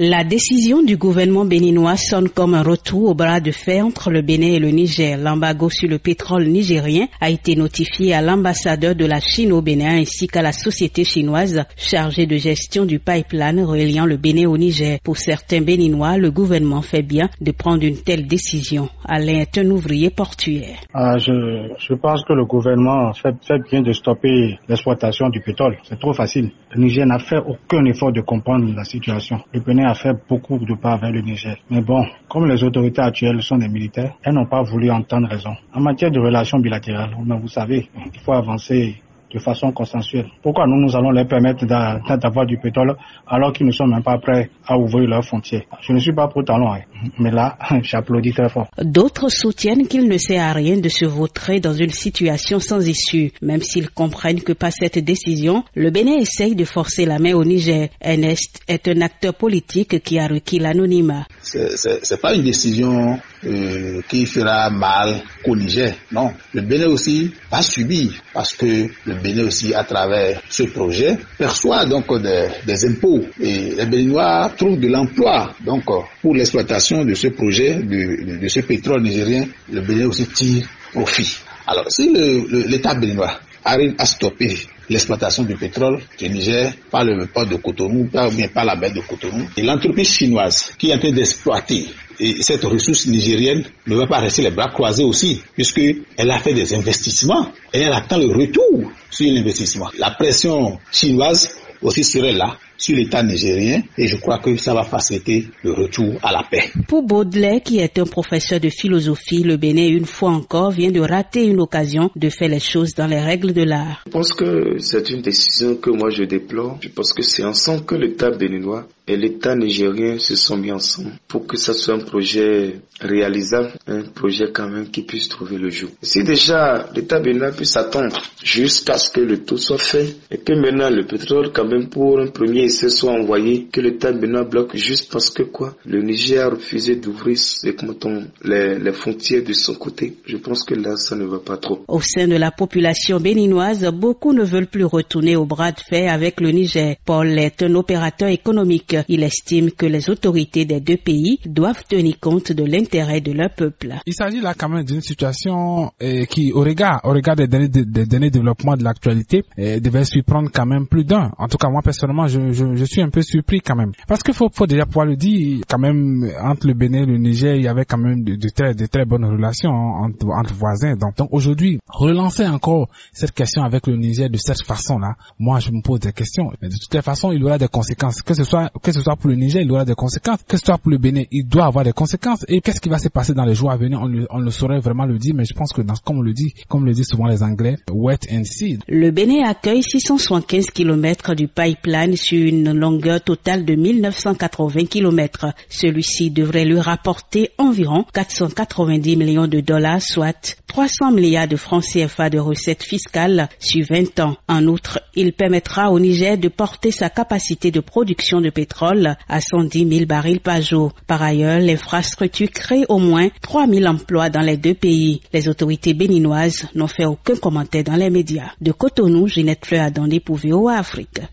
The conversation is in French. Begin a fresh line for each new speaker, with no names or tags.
La décision du gouvernement béninois sonne comme un retour au bras de fer entre le Bénin et le Niger. L'embargo sur le pétrole nigérien a été notifié à l'ambassadeur de la Chine au Bénin ainsi qu'à la société chinoise chargée de gestion du pipeline reliant le Bénin au Niger. Pour certains Béninois, le gouvernement fait bien de prendre une telle décision. Alain est un ouvrier portuaire.
Je pense que le gouvernement fait bien de stopper l'exploitation du pétrole. C'est trop facile. Le Niger n'a fait aucun effort de comprendre la situation. Le Bénin a fait beaucoup de pas vers le Niger. Mais bon, comme les autorités actuelles sont des militaires, elles n'ont pas voulu entendre raison. En matière de relations bilatérales, vous savez, il faut avancer de façon consensuelle. Pourquoi nous allons leur permettre d'avoir du pétrole alors qu'ils ne sont même pas prêts à ouvrir leurs frontières? Je ne suis pas pour talon, mais là, j'applaudis très fort.
D'autres soutiennent qu'il ne sert à rien de se vautrer dans une situation sans issue, même s'ils comprennent que par cette décision, le Bénin essaye de forcer la main au Niger. Ernest est un acteur politique qui a requis l'anonymat.
C'est pas une décision qui fera mal qu'au Niger, non. Le Bénin aussi va subir parce que le Bénin aussi, à travers ce projet, perçoit donc des impôts et les Béninois trouvent de l'emploi. Donc, pour l'exploitation de ce projet, de ce pétrole nigérien, le Bénin aussi tire profit. Alors, si l'État béninois arrive à stopper l'exploitation du pétrole du Niger par le port de Cotonou, ou bien par la baie de Cotonou, et l'entreprise chinoise qui est en train d'exploiter et cette ressource nigérienne ne va pas rester les bras croisés aussi, puisqu'elle a fait des investissements et elle attend le retour sur l'investissement. La pression chinoise aussi serait là sur l'État nigérien et je crois que ça va faciliter le retour à la paix.
Pour Baudelaire, qui est un professeur de philosophie, le Bénin, une fois encore, vient de rater une occasion de faire les choses dans les règles de l'art.
Je pense que c'est une décision que moi je déplore. Je pense que c'est ensemble que l'État béninois et l'État nigérien se sont mis ensemble pour que ça soit un projet réalisable, un projet quand même qui puisse trouver le jour. Si déjà l'État béninois puisse attendre jusqu'à ce que le tout soit fait et que maintenant le pétrole quand même pour un premier essai soit envoyé, que l'État béninois bloque juste parce que le Niger a refusé d'ouvrir les frontières de son côté. Je pense que là ça ne va pas trop.
Au sein de la population béninoise, beaucoup ne veulent plus retourner au bras de fer avec le Niger. Paul est un opérateur économique. Il estime que les autorités des deux pays doivent tenir compte de l'intérêt de leur peuple.
Il s'agit là quand même d'une situation qui, au regard des derniers développements de l'actualité, devait surprendre quand même plus d'un. En tout cas, moi personnellement, je suis un peu surpris quand même. Parce qu'il faut déjà pouvoir le dire, quand même, entre le Bénin et le Niger, il y avait quand même de très bonnes relations entre voisins. Donc aujourd'hui, relancer encore cette question avec le Niger de cette façon-là, moi je me pose des questions. Mais de toutes les façons, il y aura des conséquences. Que ce soit pour le Niger, il y aura des conséquences. Que ce soit pour le Bénin, il doit avoir des conséquences. Et qu'est-ce qui va se passer dans les jours à venir, on le saurait vraiment le dire, mais je pense que comme le disent souvent les Anglais, wait and see.
Le Bénin accueille 675 km du pipeline sur une longueur totale de 1980 km. Celui-ci devrait lui rapporter environ 490 millions de dollars, soit 300 milliards de francs CFA de recettes fiscales sur 20 ans. En outre, il permettra au Niger de porter sa capacité de production de pétrole à 110 000 barils par jour. Par ailleurs, l'infrastructure crée au moins 3 000 emplois dans les deux pays. Les autorités béninoises n'ont fait aucun commentaire dans les médias. De Cotonou, Ginette Fleur-Adandé pour VOA Afrique.